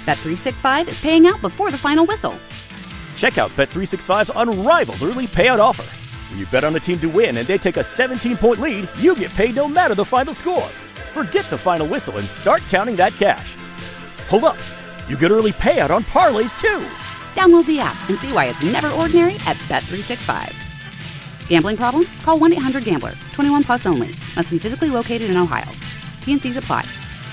Bet365 is paying out before the final whistle. Check out Bet365's unrivaled early payout offer. When you bet on a team to win and they take a 17-point lead, you get paid no matter the final score. Forget the final whistle and start counting that cash. Hold up. You get early payout on parlays, too. Download the app and see why it's never ordinary at Bet365. Gambling problem? Call 1-800-GAMBLER. 21 plus only. Must be physically located in Ohio. T&Cs apply.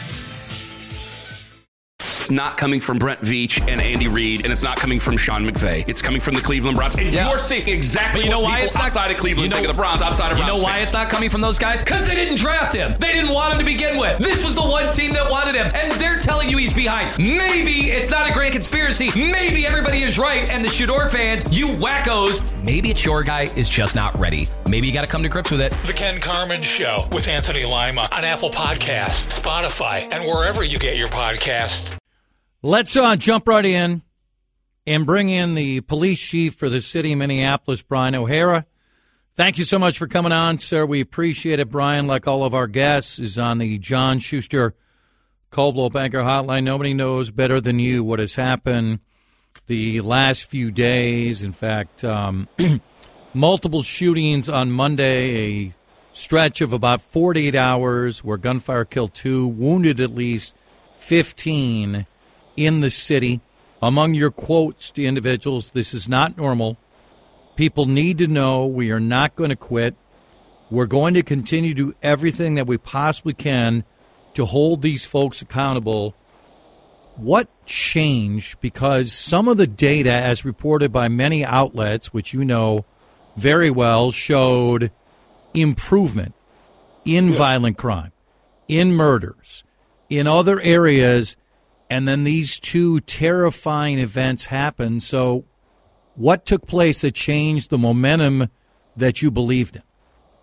It's not coming from Brent Veach and Andy Reid, and it's not coming from Sean McVay. It's coming from the Cleveland Browns. And you're seeing exactly what people outside of Cleveland think of the Browns, outside of Browns. You know why it's not coming from those guys? Because they didn't draft him. They didn't want him to begin with. This was the one team that wanted him, and they're telling you he's behind. Maybe it's not a grand conspiracy. Maybe everybody is right, and the Shador fans, you wackos, maybe it's your guy is just not ready. Maybe you got to come to grips with it. The Ken Carman Show with Anthony Lima on Apple Podcasts, Spotify, and wherever you get your podcasts. Let's jump right in and bring in the police chief for the city of Minneapolis, Brian O'Hara. Thank you so much for coming on, sir. We appreciate it. Brian, like all of our guests, is on the John Schuster Coldwell Banker Hotline. Nobody knows better than you what has happened the last few days. In fact, multiple shootings on Monday, a stretch of about 48 hours where gunfire killed 2, wounded at least 15 in the city. Among your quotes to individuals, this is not normal. People need to know we are not going to quit. We're going to continue to do everything that we possibly can to hold these folks accountable. What changed? Because some of the data, as reported by many outlets, which you know very well, showed improvement in violent crime, in murders, in other areas. And then these 2 terrifying events happened. So what took place that changed the momentum that you believed in?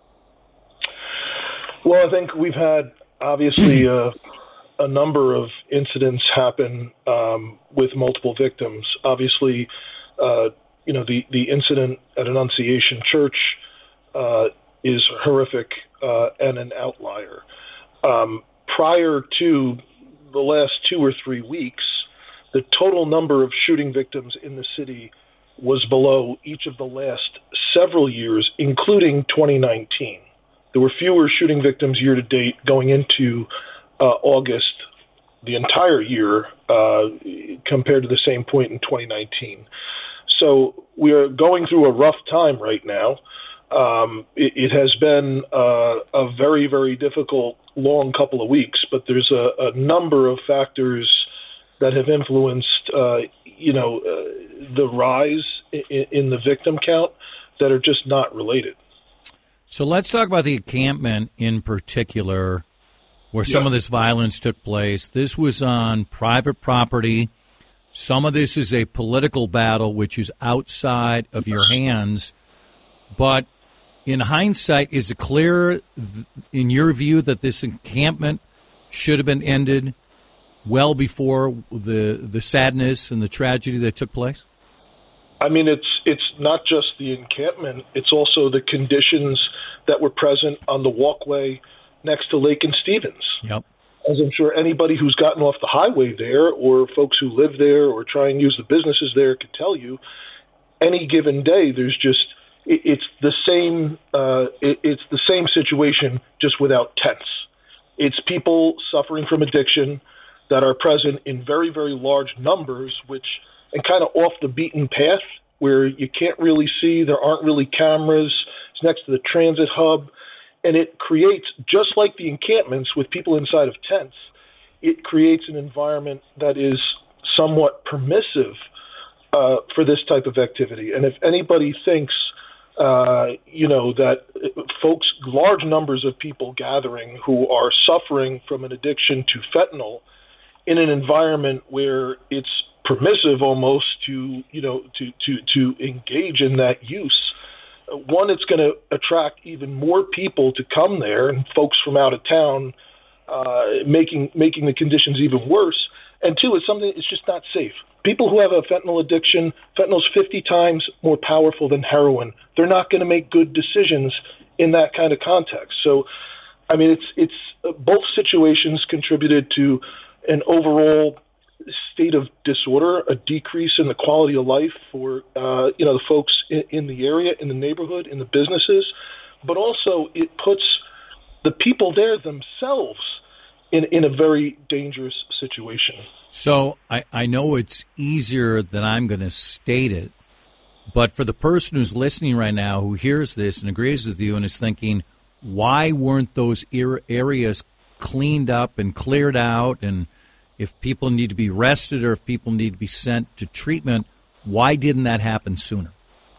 Well, I think we've had, obviously, a number of incidents happen with multiple victims. Obviously, the incident at Annunciation Church is horrific and an outlier. Prior to the last 2 or 3 weeks, the total number of shooting victims in the city was below each of the last several years, including 2019. There were fewer shooting victims year to date going into August, the entire year, compared to the same point in 2019. So we are going through a rough time right now. It has been a very, very difficult, long couple of weeks, but there's a number of factors that have influenced, the rise in the victim count that are just not related. So let's talk about the encampment in particular, where some of this violence took place. This was on private property. Some of this is a political battle, which is outside of your hands. But in hindsight, is it clear, in your view, that this encampment should have been ended well before the sadness and the tragedy that took place? I mean, it's not just the encampment. It's also the conditions that were present on the walkway next to Lake and Stevens. Yep. As I'm sure anybody who's gotten off the highway there, or folks who live there or try and use the businesses there, could tell you, any given day, there's just it's the same situation, just without tents. It's people suffering from addiction that are present in very, very large numbers, and kind of off the beaten path where you can't really see, there aren't really cameras. It's next to the transit hub. And it creates, just like the encampments with people inside of tents, it creates an environment that is somewhat permissive for this type of activity. And if anybody thinks, that folks, large numbers of people gathering who are suffering from an addiction to fentanyl in an environment where it's permissive almost to engage in that use, one, it's going to attract even more people to come there, and folks from out of town, making the conditions even worse. And two, it's just not safe. People who have a fentanyl addiction, fentanyl's 50 times more powerful than heroin. They're not going to make good decisions in that kind of context. So, I mean, it's both situations contributed to an overall state rate of disorder, a decrease in the quality of life for the folks in the area, in the neighborhood, in the businesses, but also it puts the people there themselves in a very dangerous situation. So I know it's easier than I'm going to state it, but for the person who's listening right now who hears this and agrees with you and is thinking, why weren't those areas cleaned up and cleared out? And if people need to be arrested or if people need to be sent to treatment, why didn't that happen sooner?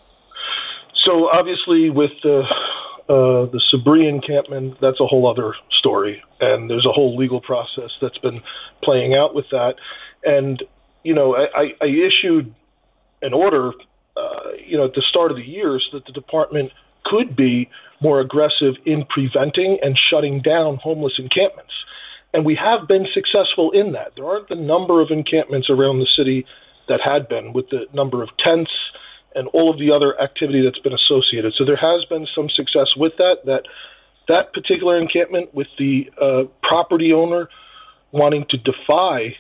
So obviously with the Sabri encampment, that's a whole other story. And there's a whole legal process that's been playing out with that. And, I issued an order, at the start of the year so that the department could be more aggressive in preventing and shutting down homeless encampments. And we have been successful in that. There aren't the number of encampments around the city that had been with the number of tents and all of the other activity that's been associated. So there has been some success with that particular encampment, with the property owner wanting to defy,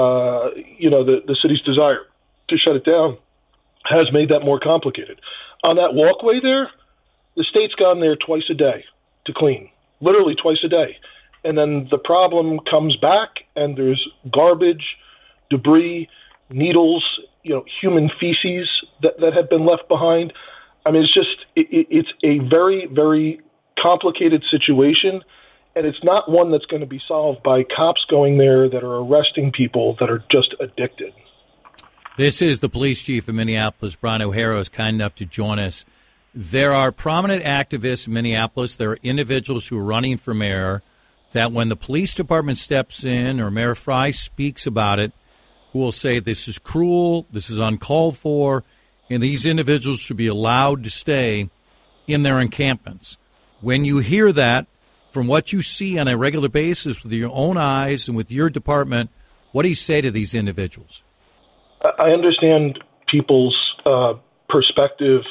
the city's desire to shut it down, has made that more complicated. On that walkway there, the state's gone there twice a day to clean, literally twice a day. And then the problem comes back and there's garbage, debris, needles, human feces that have been left behind. I mean, it's a very, very complicated situation, and it's not one that's going to be solved by cops going there that are arresting people that are just addicted. This is the police chief of Minneapolis. Brian O'Hara is kind enough to join us. There are prominent activists in Minneapolis. There are individuals who are running for mayor that when the police department steps in or Mayor Frey speaks about it, who will say this is cruel, this is uncalled for, and these individuals should be allowed to stay in their encampments. When you hear that, from what you see on a regular basis with your own eyes and with your department, what do you say to these individuals? I understand people's perspective,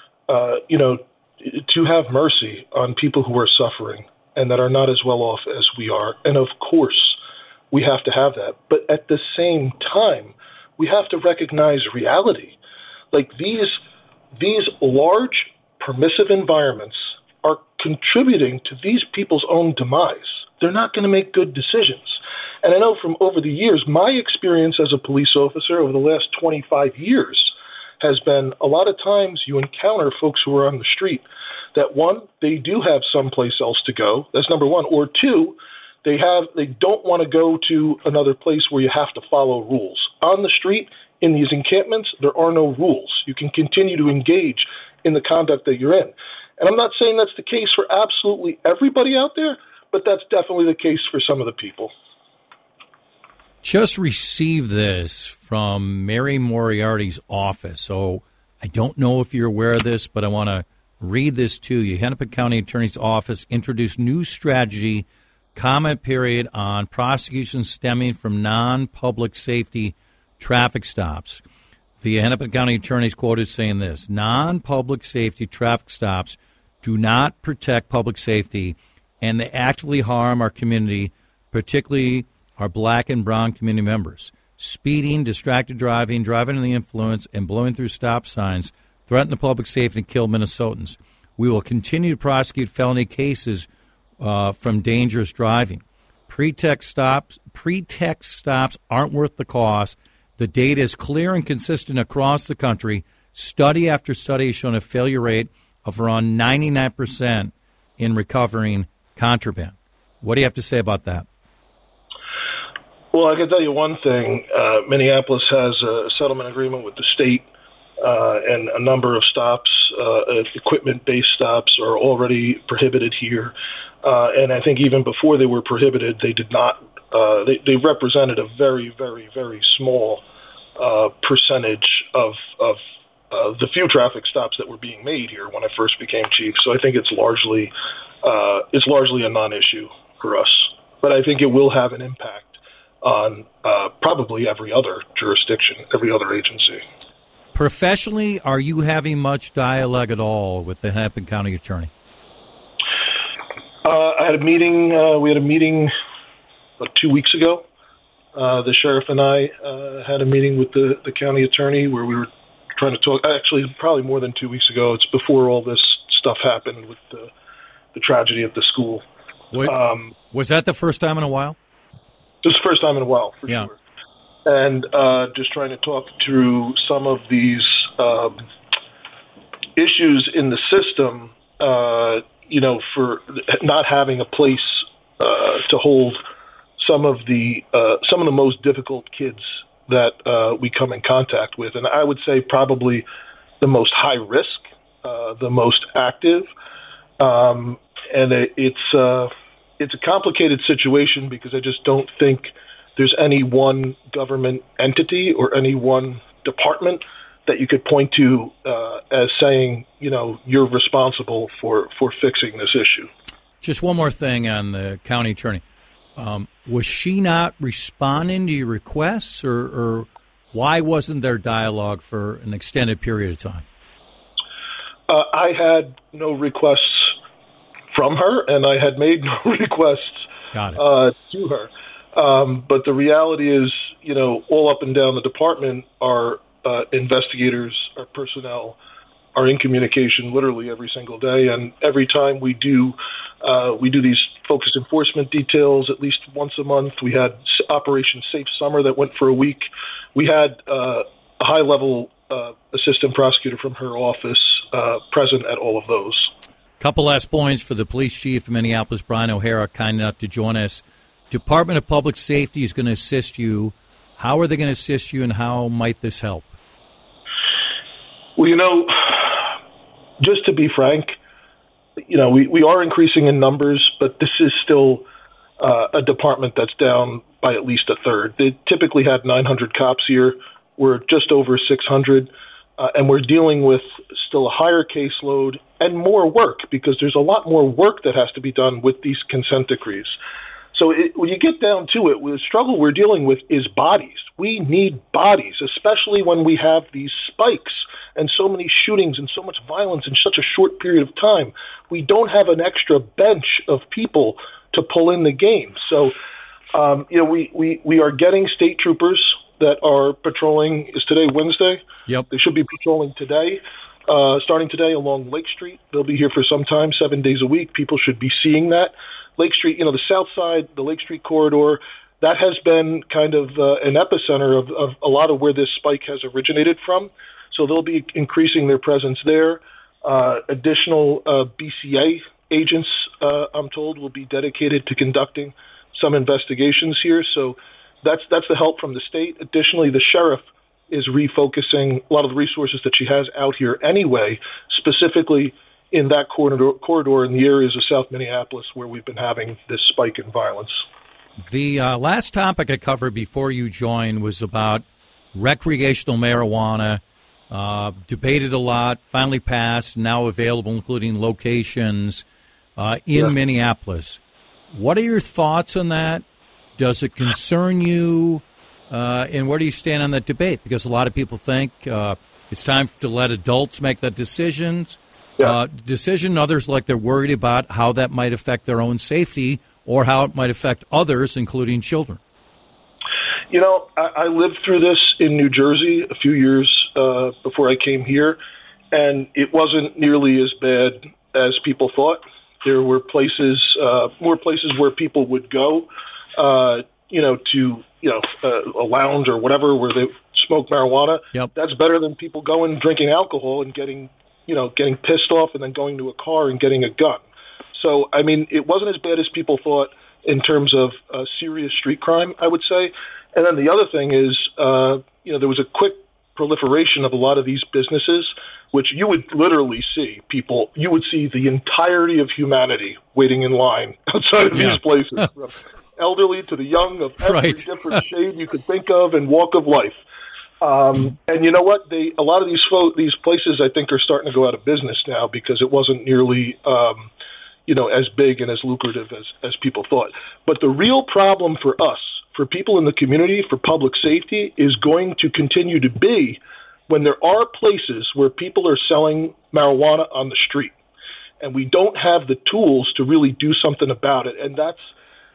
to have mercy on people who are suffering and that are not as well off as we are. And of course, we have to have that. But at the same time, we have to recognize reality. Like these large permissive environments are contributing to these people's own demise. They're not going to make good decisions. And I know from over the years, my experience as a police officer over the last 25 years has been a lot of times you encounter folks who are on the street that, one, they do have someplace else to go. That's number one. Or two, they don't want to go to another place where you have to follow rules. On the street, in these encampments, there are no rules. You can continue to engage in the conduct that you're in. And I'm not saying that's the case for absolutely everybody out there, but that's definitely the case for some of the people. Just received this from Mary Moriarty's office. So I don't know if you're aware of this, but I want to read this to you. Hennepin County Attorney's Office introduced new strategy comment period on prosecutions stemming from non-public safety traffic stops. The Hennepin County Attorney is quoted saying this: non-public safety traffic stops do not protect public safety, and they actively harm our community, particularly our black and brown community members. Speeding, distracted driving, driving under the influence, and blowing through stop signs threaten the public safety and kill Minnesotans. We will continue to prosecute felony cases from dangerous driving. Pretext stops aren't worth the cost. The data is clear and consistent across the country. Study after study has shown a failure rate of around 99% in recovering contraband. What do you have to say about that? Well, I can tell you one thing. Minneapolis has a settlement agreement with the state, and a number of stops, equipment-based stops, are already prohibited here. And I think even before they were prohibited, they did not. They represented a very, very, very small percentage of the few traffic stops that were being made here when I first became chief. So I think it's largely a non-issue for us. But I think it will have an impact on probably every other jurisdiction, every other agency. Professionally, are you having much dialogue at all with the Hennepin County Attorney? I had a meeting. We had a meeting about 2 weeks ago, The sheriff and I had a meeting with the county attorney where we were trying to talk, actually probably more than 2 weeks ago. It's before all this stuff happened with the tragedy at the school. Was that the first time in a while? It was the first time in a while, for sure. And just trying to talk through some of these issues in the system, for not having a place to hold some of the most difficult kids that we come in contact with. And I would say probably the most high risk, the most active. And it's a complicated situation because I just don't think there's any one government entity or any one department that you could point to as saying, you're responsible for fixing this issue. Just one more thing on the county attorney. Was she not responding to your requests, or why wasn't there dialogue for an extended period of time? I had no requests from her, and I had made no requests to her. But the reality is, all up and down the department, our investigators, our personnel are in communication literally every single day. And every time we do these focused enforcement details at least once a month. We had Operation Safe Summer that went for a week. We had a high-level assistant prosecutor from her office present at all of those. Couple last points for the police chief of Minneapolis, Brian O'Hara, kind enough to join us. Department of Public Safety is going to assist you. How are they going to assist you, and how might this help? Well, just to be frank, we are increasing in numbers, but this is still a department that's down by at least a third. They typically had 900 cops here. We're just over 600, and we're dealing with still a higher caseload and more work because there's a lot more work that has to be done with these consent decrees. So when you get down to it, the struggle we're dealing with is bodies. We need bodies, especially when we have these spikes and so many shootings and so much violence in such a short period of time. We don't have an extra bench of people to pull in the game. So, we are getting state troopers that are patrolling. Is today Wednesday? Yep. They should be patrolling today, starting today along Lake Street. They'll be here for some time, 7 days a week. People should be seeing that. Lake Street, the south side, the Lake Street corridor, that has been kind of an epicenter of a lot of where this spike has originated from. So they'll be increasing their presence there. Additional BCA agents, I'm told, will be dedicated to conducting some investigations here. So that's the help from the state. Additionally, the sheriff is refocusing a lot of the resources that she has out here anyway, specifically in that corridor in the areas of South Minneapolis where we've been having this spike in violence. The last topic I covered before you joined was about recreational marijuana. Debated a lot, finally passed, now available, including locations in Minneapolis. What are your thoughts on that? Does it concern you? And where do you stand on that debate? Because a lot of people think it's time to let adults make that decision. Others, like, they're worried about how that might affect their own safety or how it might affect others, including children. I lived through this in New Jersey a few years before I came here, and it wasn't nearly as bad as people thought. There were more places where people would go, to a lounge or whatever where they smoke marijuana. Yep. That's better than people going drinking alcohol and getting pissed off and then going to a car and getting a gun. So, it wasn't as bad as people thought in terms of serious street crime, I would say. And then the other thing is, there was a quick proliferation of a lot of these businesses, which you would literally see people. You would see the entirety of humanity waiting in line outside of these places, from elderly to the young, of every different shade you could think of and walk of life. And you know what? A lot of these places, I think, are starting to go out of business now because it wasn't nearly as big and as lucrative as people thought. But the real problem for us, for people in the community, for public safety, is going to continue to be when there are places where people are selling marijuana on the street and we don't have the tools to really do something about it. And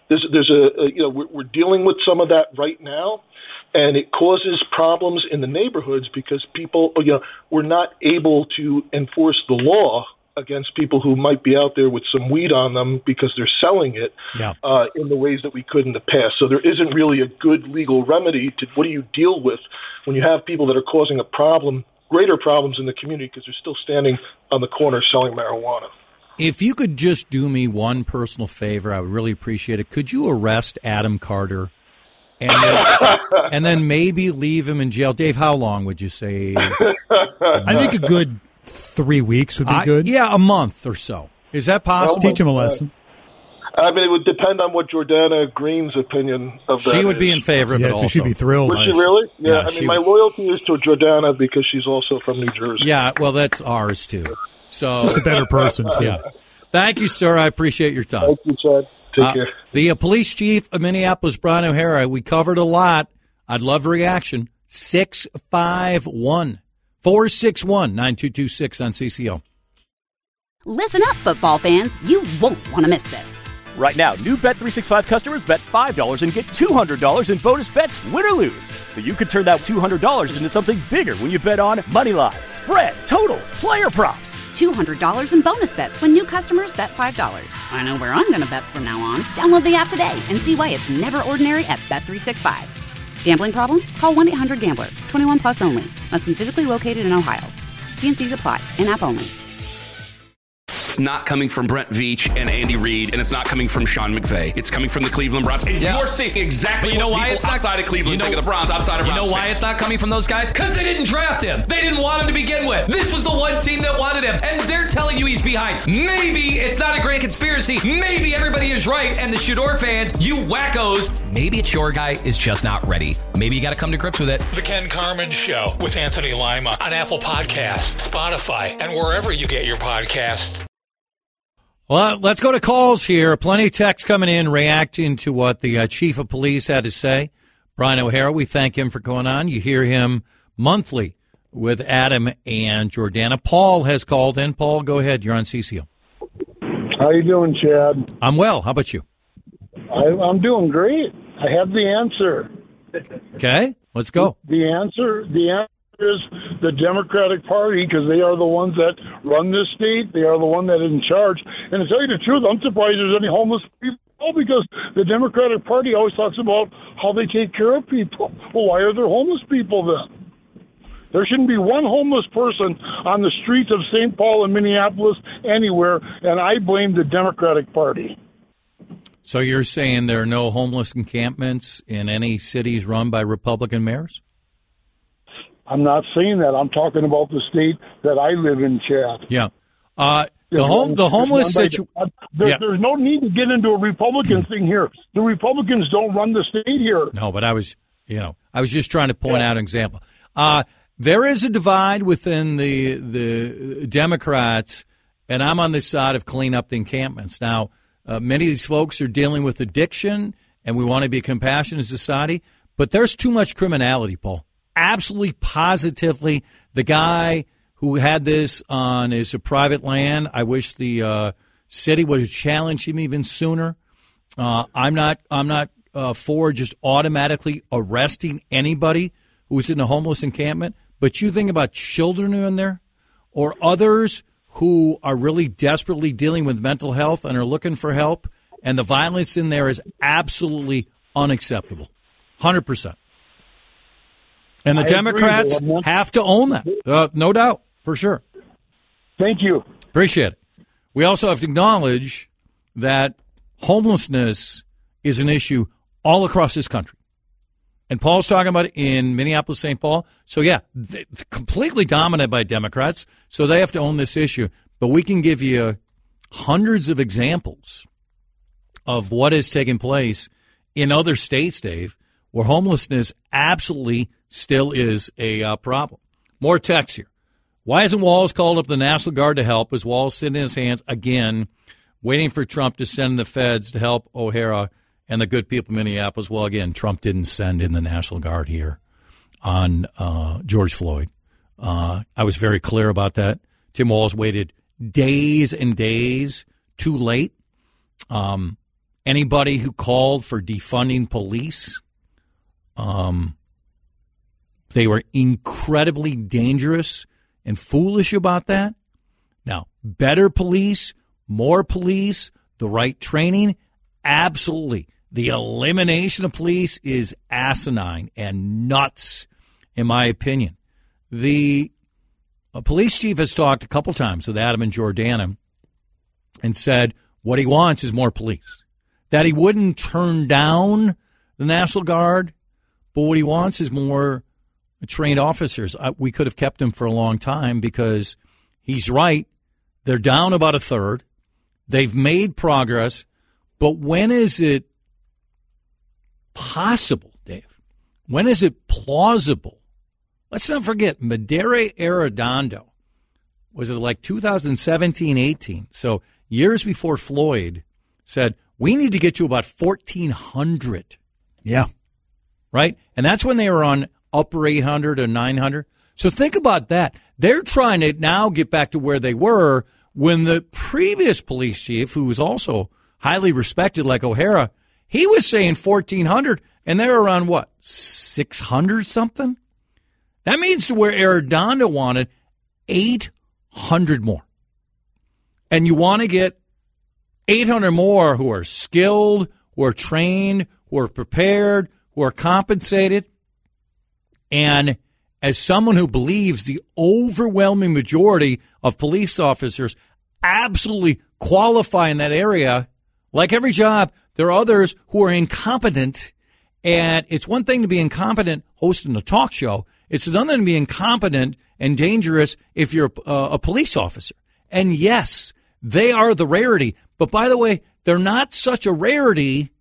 we're dealing with some of that right now, and it causes problems in the neighborhoods because people, we're not able to enforce the law against people who might be out there with some weed on them because they're selling it in the ways that we could in the past. So there isn't really a good legal remedy to what do you deal with when you have people that are causing a problem, greater problems in the community because they're still standing on the corner selling marijuana. If you could just do me one personal favor, I would really appreciate it. Could you arrest Adam Carter and then maybe leave him in jail? Dave, how long would you say? I think a good 3 weeks would be good. Yeah, a month or so. Is that possible? Teach him a lesson. I mean, it would depend on what Jordana Green's opinion of that She would be in favor of it also. She should be thrilled. Would she really? Yeah, I mean, my loyalty is to Jordana because she's also from New Jersey. Yeah, well, that's ours, too. So just a better person, too. Yeah. Thank you, sir. I appreciate your time. Thank you, Chad. Take care. The police chief of Minneapolis, Brian O'Hara, we covered a lot. I'd love a reaction. 651-461-9226 on CCO. Listen up, football fans. You won't want to miss this. Right now, new Bet365 customers bet $5 and get $200 in bonus bets, win or lose. So you could turn that $200 into something bigger when you bet on money line, spread, totals, player props. $200 in bonus bets when new customers bet $5. I know where I'm going to bet from now on. Download the app today and see why it's never ordinary at Bet365. Gambling problem? Call 1-800-GAMBLER. 21 plus only. Must be physically located in Ohio. T&Cs apply. In-app only. It's not coming from Brent Veach and Andy Reid, and it's not coming from Sean McVay. It's coming from the Cleveland Browns. And you're seeing exactly what people outside of Cleveland think of the Browns, outside of Browns. You know why it's not coming from those guys? Because they didn't draft him. They didn't want him to begin with. This was the one team that wanted him, and they're telling you he's behind. Maybe it's not a grand conspiracy. Maybe everybody is right, and the Shador fans, you wackos, maybe it's your guy is just not ready. Maybe you got to come to grips with it. The Ken Carman Show with Anthony Lima on Apple Podcasts, Spotify, and wherever you get your podcasts. Well, let's go to calls here. Plenty of texts coming in reacting to what the chief of police had to say. Brian O'Hara, we thank him for going on. You hear him monthly with Adam and Jordana. Paul has called in. Paul, go ahead. You're on CCO. How you doing, Chad? I'm well. How about you? I'm doing great. I have the answer. Okay, let's go. The answer is the Democratic Party, because they are the ones that run this state. They are the one that is in charge. And to tell you the truth, I'm surprised there's any homeless people because the Democratic Party always talks about how they take care of people. Well, why are there homeless people then? There shouldn't be one homeless person on the streets of St. Paul and Minneapolis anywhere, and I blame the Democratic Party. So you're saying there are no homeless encampments in any cities run by Republican mayors? I'm not saying that. I'm talking about the state that I live in, Chad. Yeah. The homeless situation. There's no need to get into a Republican thing here. The Republicans don't run the state here. No, but I was just trying to point out an example. There is a divide within the Democrats, and I'm on the side of clean up the encampments. Now, many of these folks are dealing with addiction, and we want to be a compassionate society, but there's too much criminality, Paul. Absolutely, positively, the guy who had this on his private land, I wish the city would have challenged him even sooner. I'm not for just automatically arresting anybody who's in a homeless encampment. But you think about children who are in there or others who are really desperately dealing with mental health and are looking for help, and the violence in there is absolutely unacceptable, 100%. And the Democrats have to own that, no doubt, for sure. Thank you. Appreciate it. We also have to acknowledge that homelessness is an issue all across this country. And Paul's talking about it in Minneapolis, St. Paul. So, yeah, it's completely dominated by Democrats, so they have to own this issue. But we can give you hundreds of examples of what is taking place in other states, Dave, where homelessness absolutely still is a problem. More text here. Why hasn't Walz called up the National Guard to help? Is Walz sitting in his hands again, waiting for Trump to send the feds to help O'Hara and the good people in Minneapolis? Well, again, Trump didn't send in the National Guard here on George Floyd. I was very clear about that. Tim Walz waited days and days too late. And anybody who called for defunding police. They were incredibly dangerous and foolish about that. Now, better police, more police, the right training, absolutely. The elimination of police is asinine and nuts, in my opinion. The police chief has talked a couple times with Adam and Jordana and said what he wants is more police. That he wouldn't turn down the National Guard, but what he wants is more trained officers. We could have kept him for a long time because he's right. They're down about a third. They've made progress. But when is it possible, Dave? When is it plausible? Let's not forget, Medere Arredondo, was it like 2017, 18? So years before Floyd said, we need to get to about 1,400. Yeah. Right? And that's when they were on upper 800 or 900. So think about that. They're trying to now get back to where they were when the previous police chief, who was also highly respected like O'Hara, he was saying 1,400, and they're around, what, 600 something? That means to where Arredondo wanted 800 more. And you want to get 800 more who are skilled, who are trained, who are prepared, who are compensated. And as someone who believes the overwhelming majority of police officers absolutely qualify in that area, like every job, there are others who are incompetent. And it's one thing to be incompetent hosting a talk show. It's another thing to be incompetent and dangerous if you're a police officer. And yes, they are the rarity. But by the way, they're not such a rarity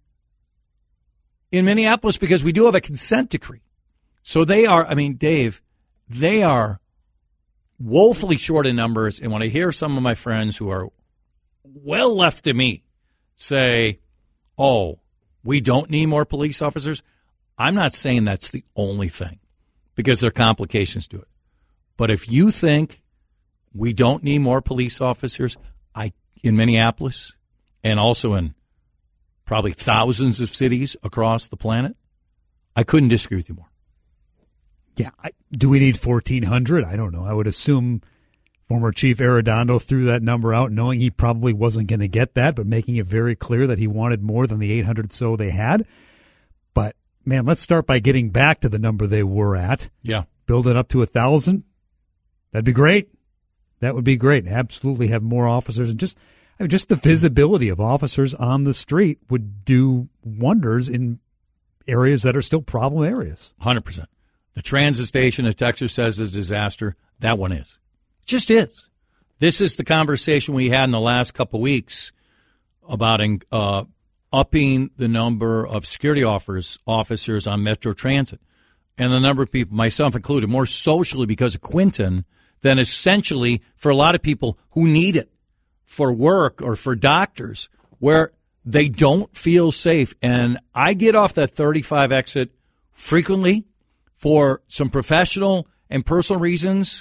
in Minneapolis because we do have a consent decree. So they are, I mean, Dave, they are woefully short in numbers. And when I hear some of my friends who are well left to me say, oh, we don't need more police officers, I'm not saying that's the only thing because there are complications to it. But if you think we don't need more police officers in Minneapolis and also in probably thousands of cities across the planet, I couldn't disagree with you more. Yeah. Do we need 1,400? I don't know. I would assume former Chief Arredondo threw that number out knowing he probably wasn't going to get that, but making it very clear that he wanted more than the 800 so they had. But, man, let's start by getting back to the number they were at. Yeah. Build it up to 1,000. That'd be great. That would be great. Absolutely have more officers. And just the visibility of officers on the street would do wonders in areas that are still problem areas. 100%. The transit station that Texas says is a disaster, that one is. It just is. This is the conversation we had in the last couple of weeks about upping the number of security officers on Metro Transit. And the number of people, myself included, more socially because of Quinton than essentially for a lot of people who need it for work or for doctors where they don't feel safe. And I get off that 35 exit frequently for some professional and personal reasons,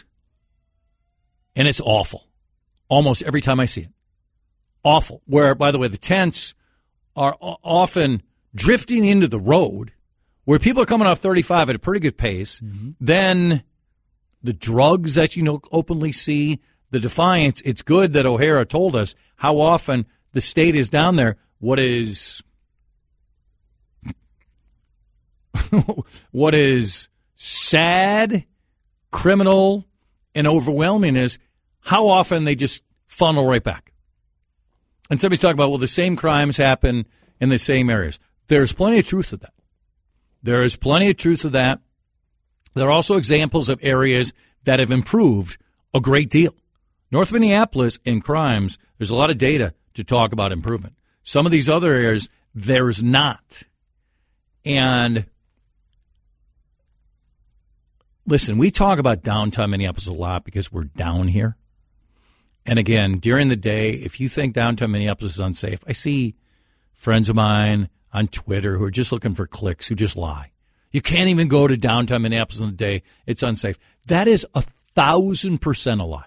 and it's awful. Almost every time I see it. Awful. Where, by the way, the tents are often drifting into the road where people are coming off 35 at a pretty good pace. Mm-hmm. Then the drugs that you openly see, the defiance, it's good that O'Hara told us how often the state is down there. What is sad, criminal, and overwhelming is how often they just funnel right back. And somebody's talking about, well, the same crimes happen in the same areas. There's plenty of truth to that. There is plenty of truth to that. There are also examples of areas that have improved a great deal. North Minneapolis in crimes, there's a lot of data to talk about improvement. Some of these other areas, there's not. And listen, we talk about downtown Minneapolis a lot because we're down here. And again, during the day, if you think downtown Minneapolis is unsafe, I see friends of mine on Twitter who are just looking for clicks, who just lie. You can't even go to downtown Minneapolis in the day. It's unsafe. That is 1,000% a lie.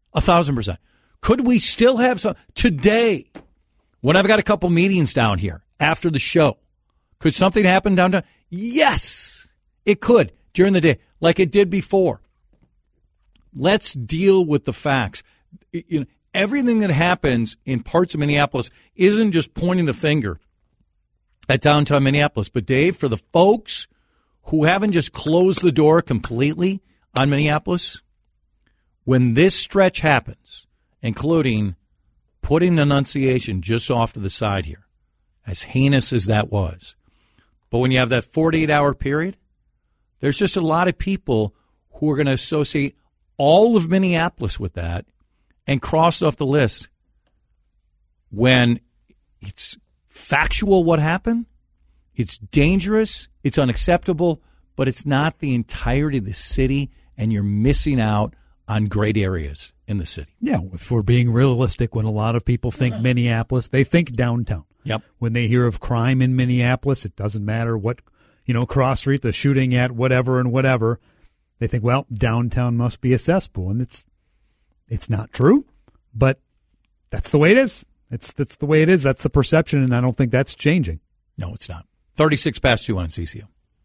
1,000%. Could we still have some? Today, when I've got a couple meetings down here, after the show. Could something happen downtown? Yes, it could during the day, like it did before. Let's deal with the facts. You know, everything that happens in parts of Minneapolis isn't just pointing the finger at downtown Minneapolis. But, Dave, for the folks who haven't just closed the door completely on Minneapolis, when this stretch happens, including putting Annunciation just off to the side here, as heinous as that was, but when you have that 48-hour period, there's just a lot of people who are going to associate all of Minneapolis with that and cross off the list when it's factual what happened, it's dangerous, it's unacceptable, but it's not the entirety of the city, and you're missing out on great areas in the city. Yeah, if we're being realistic, when a lot of people think Minneapolis, they think downtown. Yep. When they hear of crime in Minneapolis, it doesn't matter what, cross street, the shooting at, whatever and whatever. They think, well, downtown must be a cesspool, and it's not true, but that's the way it is. That's the way it is. That's the perception, and I don't think that's changing. No, it's not. 36 past 2 on CCO.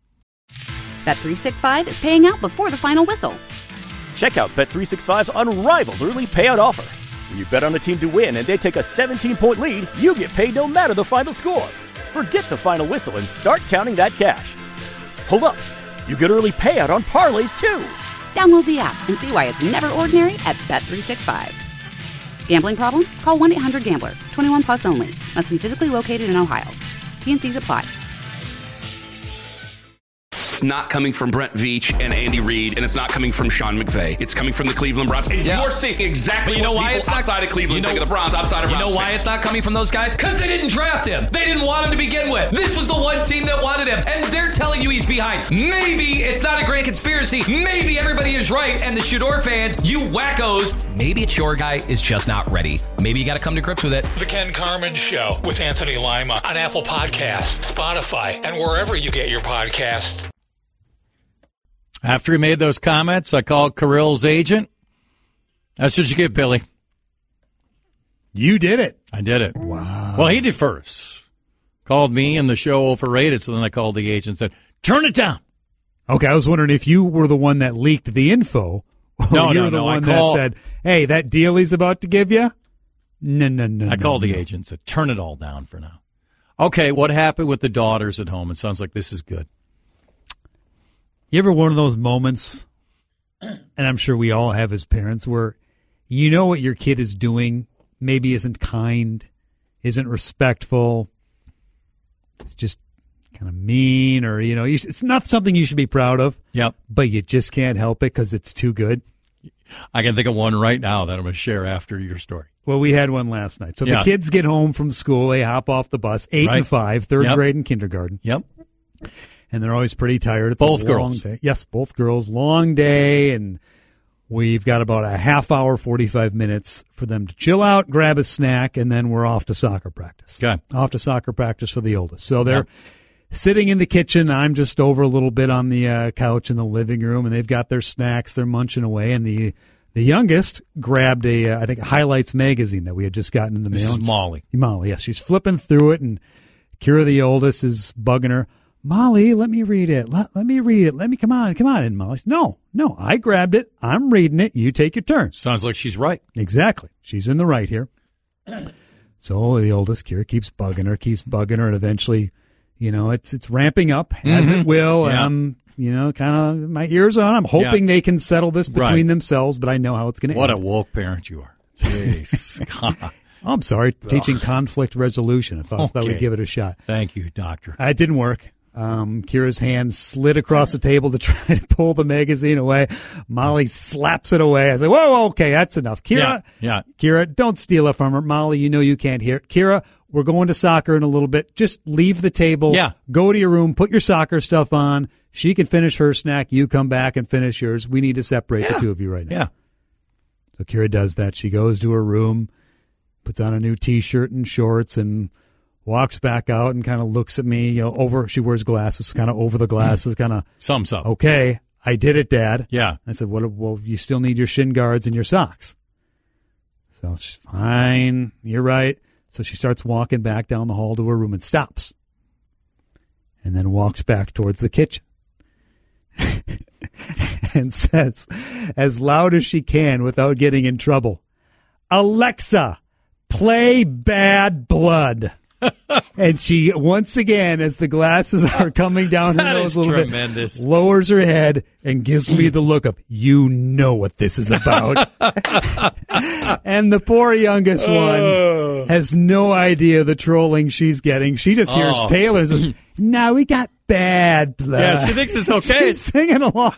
Bet365 is paying out before the final whistle. Check out Bet365's unrivaled early payout offer. When you bet on a team to win and they take a 17-point lead, you get paid no matter the final score. Forget the final whistle and start counting that cash. Hold up. You get early payout on parlays, too. Download the app and see why it's never ordinary at Bet365. Gambling problem? Call 1-800-GAMBLER. 21 plus only. Must be physically located in Ohio. T&Cs apply. It's not coming from Brent Veach and Andy Reid, and it's not coming from Sean McVay. It's coming from the Cleveland Browns. And you're seeing exactly what people outside of Cleveland think of the Browns, outside of Browns. You know why fans. it's not coming from those guys? Because they didn't draft him. They didn't want him to begin with. This was the one team that wanted him, and they're telling you he's behind. Maybe it's not a grand conspiracy. Maybe everybody is right, and the Shador fans, you wackos, maybe it's your guy is just not ready. Maybe you got to come to grips with it. The Ken Carman Show with Anthony Lima on Apple Podcasts, Spotify, and wherever you get your podcasts. After he made those comments, I called Kirill's agent. That's what you get, Billy. You did it. I did it. Wow. Well, he did first. Called me and the show overrated, so then I called the agent and said, turn it down. Okay, I was wondering if you were the one that leaked the info. Or you were the one that said, hey, that deal he's about to give you? No. I called the agent and said, turn it all down for now. Okay, what happened with the daughters at home? It sounds like this is good. You ever one of those moments, and I'm sure we all have as parents, where you know what your kid is doing maybe isn't kind, isn't respectful, it's just kind of mean, or, it's not something you should be proud of. Yep. But you just can't help it because it's too good. I can think of one right now that I'm going to share after your story. Well, we had one last night. So the kids get home from school, they hop off the bus, 8 and 5, third grade and kindergarten. Yep. And they're always pretty tired. It's both a girls. Long day. Yes, both girls. Long day, and we've got about a half hour, 45 minutes for them to chill out, grab a snack, and then we're off to soccer practice. Okay. Off to soccer practice for the oldest. So they're sitting in the kitchen. I'm just over a little bit on the couch in the living room, and they've got their snacks. They're munching away, and the youngest grabbed I think, a Highlights magazine that we had just gotten in the mail. This is Molly. Molly, yes. She's flipping through it, and Kira, the oldest, is bugging her. Molly, let me read it. Let me read it. Come on. And Molly's, no, I grabbed it. I'm reading it. You take your turn. Sounds like she's right. Exactly. She's in the right here. So the oldest, Kira, keeps bugging her, and eventually, it's ramping up, as it will. Yeah. And I'm, kind of, my ears on. I'm hoping they can settle this between themselves, but I know how it's going to end. What a woke parent you are. Jeez. God. I'm sorry, teaching conflict resolution. If I thought we'd give it a shot. Thank you, doctor. It didn't work. Kira's hand slid across the table to try to pull the magazine away. Molly slaps it away. I said, whoa, okay, that's enough. Kira, Kira, don't steal it from her. Molly, you can't hear it. Kira, we're going to soccer in a little bit. Just leave the table. Yeah. Go to your room. Put your soccer stuff on. She can finish her snack. You come back and finish yours. We need to separate the two of you right now. Yeah. So Kira does that. She goes to her room, puts on a new T-shirt and shorts, and walks back out and kind of looks at me, she wears glasses, kind of over the glasses, kind of. Sums up. Okay, I did it, Dad. Yeah. I said, well, you still need your shin guards and your socks. So she's fine. You're right. So she starts walking back down the hall to her room and stops. And then walks back towards the kitchen. And says, as loud as she can without getting in trouble, "Alexa, play Bad Blood." And she, once again, as the glasses are coming down her nose a little tremendous. bit, lowers her head and gives me the look of, "You know what this is about." And the poor youngest one has no idea the trolling she's getting. She just hears Taylor's, "Now we got Bad Blood." Yeah, she thinks it's okay. She's singing along.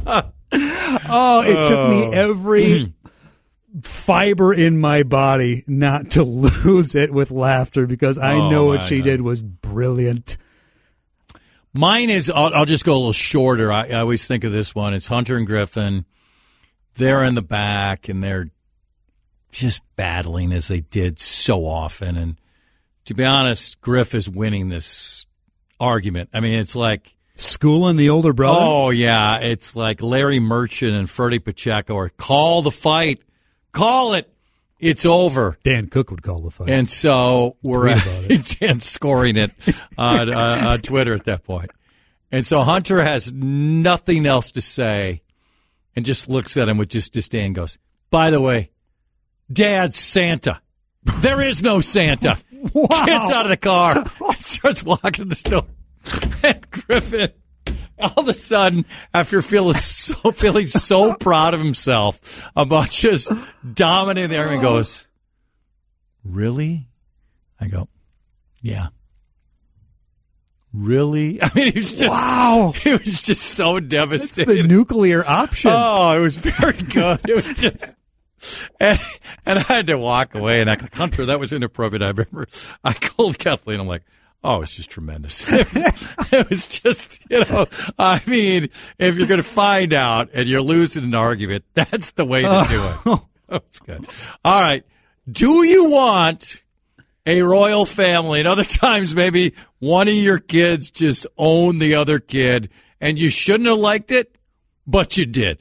It took me every fiber in my body not to lose it with laughter because I know what she did was brilliant. Mine is, I'll just go a little shorter. I always think of this one. It's Hunter and Griffin. They're in the back, and they're just battling as they did so often. And to be honest, Griff is winning this argument. I mean, it's like schooling the older brother. Oh, yeah. It's like Larry Merchant and Freddie Pacheco are call the fight. Call it. It's over. Dan Cook would call the fight. And so we're Dan scoring it on Twitter at that point. And so Hunter has nothing else to say and just looks at him with just disdain, goes, "By the way, Dad's Santa. There is no Santa." Wow. Gets out of the car and starts walking the store. And Griffin, all of a sudden, after feeling so proud of himself about just dominating the argument, goes, "Really?" I go, "Yeah." "Really?" I mean, he was just, wow. He was just so devastated. That's the nuclear option. Oh, it was very good. It was just, and I had to walk away and act like, "Hunter, that was inappropriate." I remember I called Kathleen. I'm like, "Oh, it's just tremendous." It was just, I mean, if you're going to find out and you're losing an argument, that's the way to do it. That's good. All right. Do you want a royal family? And other times, maybe one of your kids just owned the other kid, and you shouldn't have liked it, but you did.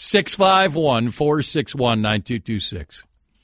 651-461-9226.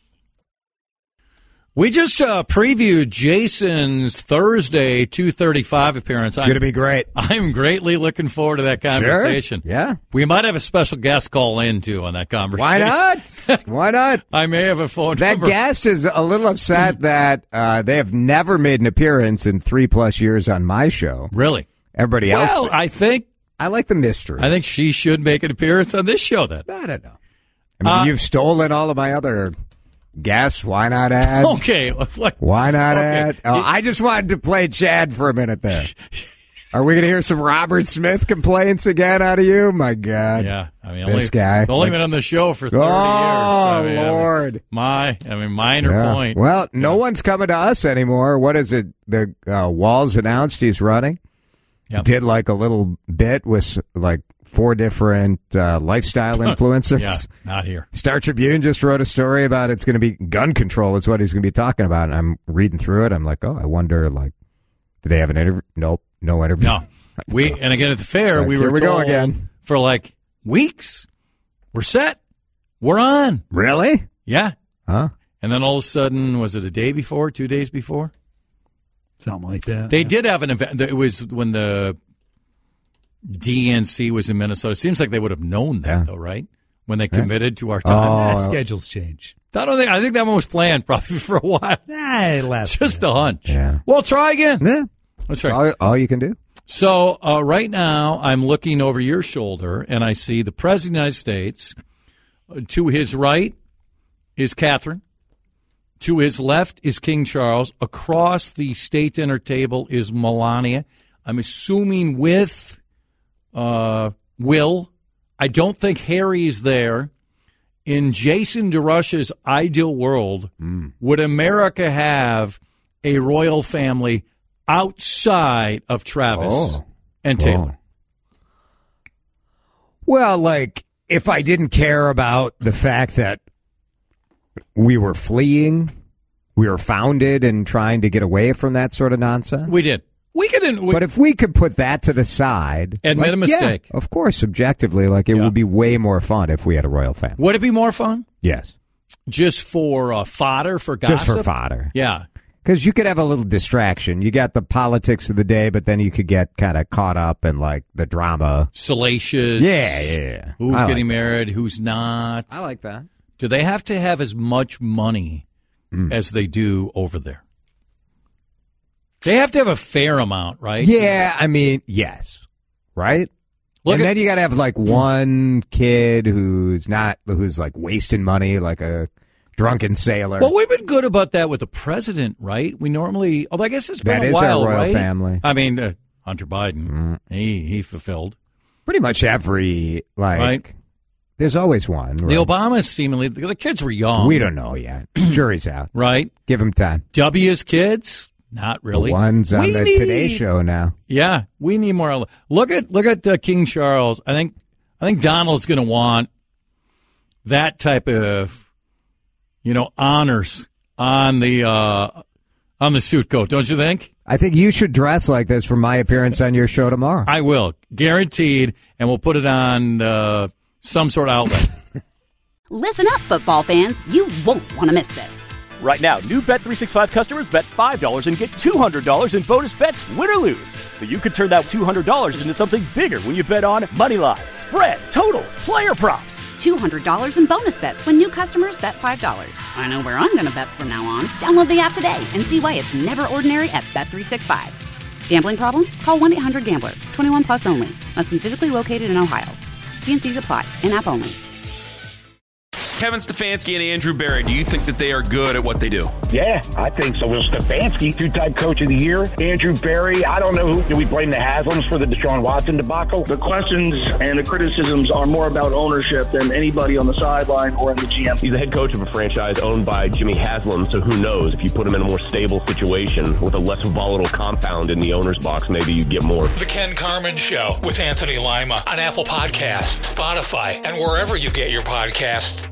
We just previewed Jason's Thursday 2:35 appearance. It's going to be great. I'm greatly looking forward to that conversation. Sure. Yeah. We might have a special guest call in, too, on that conversation. Why not? Why not? I may have a phone number. That guest is a little upset that they have never made an appearance in 3+ years on my show. Really? Everybody else. Well, I like the mystery. I think she should make an appearance on this show, then. I don't know. I mean, you've stolen all of my other guests. Why not add? Okay. Why not add? Oh, I just wanted to play Chad for a minute there. Are we going to hear some Robert Smith complaints again out of you? My God. Yeah. I mean, this guy. Only been on the show for 30 years. Oh, Lord. Minor point. Well, no one's coming to us anymore. What is it? The Walls announced he's running. Yep. Did like a little bit with like 4 different lifestyle influencers. Yeah, not here. Star Tribune just wrote a story about it's going to be gun control is what he's going to be talking about. And I'm reading through it. I'm like, I wonder, like, do they have an interview? Nope, no interview. No. And again, at the fair, we were told again. For like weeks, we're set. We're on. Really? Yeah. Huh? And then all of a sudden, was it a day before, 2 days before? Something like that. They did have an event. It was when the DNC was in Minnesota. It seems like they would have known that, though, right? When they committed to our time. Schedules change. I think that one was planned probably for a while. Just a hunch. Yeah. Well, try again. Yeah. That's right. All you can do. So right now, I'm looking over your shoulder, and I see the President of the United States. To his right is Catherine. To his left is King Charles. Across the state dinner table is Melania. I'm assuming with Will. I don't think Harry is there. In Jason DeRush's ideal world, would America have a royal family outside of Travis and Taylor? Well, like, if I didn't care about the fact that we were fleeing, we were founded and trying to get away from that sort of nonsense. We did. But if we could put that to the side, admit a mistake. Yeah, of course, subjectively, like it would be way more fun if we had a royal family. Would it be more fun? Yes. Just for fodder, for gossip? Just for fodder. Yeah. Because you could have a little distraction. You got the politics of the day, but then you could get kind of caught up in like the drama. Salacious. Yeah. Who's getting married? Who's not? I like that. Do they have to have as much money as they do over there? They have to have a fair amount, right? Yeah, I mean, yes. Right? Then you got to have like one kid who's like wasting money like a drunken sailor. Well, we've been good about that with the president, right? We normally, although I guess it's been that a while, right? That is our royal right? family. I mean, Hunter Biden, he fulfilled. Pretty much every, like, right? There's always one. Right? The Obamas seemingly, the kids were young. We don't know yet. Jury's out. Right? Give them time. W's kids? Not really. The one's on the Today Show now. Yeah, we need more. Look at King Charles. I think Donald's going to want that type of, honors on the suit coat. Don't you think? I think you should dress like this for my appearance on your show tomorrow. I will, guaranteed, and we'll put it on some sort of outlet. Listen up, football fans. You won't want to miss this. Right now, new Bet365 customers bet $5 and get $200 in bonus bets, win or lose. So you could turn that $200 into something bigger when you bet on moneyline, spread, totals, player props. $200 in bonus bets when new customers bet $5. I know where I'm going to bet from now on. Download the app today and see why it's never ordinary at Bet365. Gambling problem? Call 1-800-GAMBLER. 21 plus only. Must be physically located in Ohio. T&Cs apply. In-app only. Kevin Stefanski and Andrew Berry, do you think that they are good at what they do? Yeah, I think so. Well, Stefanski, two-time coach of the year. Andrew Berry, I don't know do we blame the Haslams for the Deshaun Watson debacle? The questions and the criticisms are more about ownership than anybody on the sideline or in the GM. He's the head coach of a franchise owned by Jimmy Haslam, so who knows? If you put him in a more stable situation with a less volatile compound in the owner's box, maybe you get more. The Ken Carman Show with Anthony Lima on Apple Podcasts, Spotify, and wherever you get your podcasts.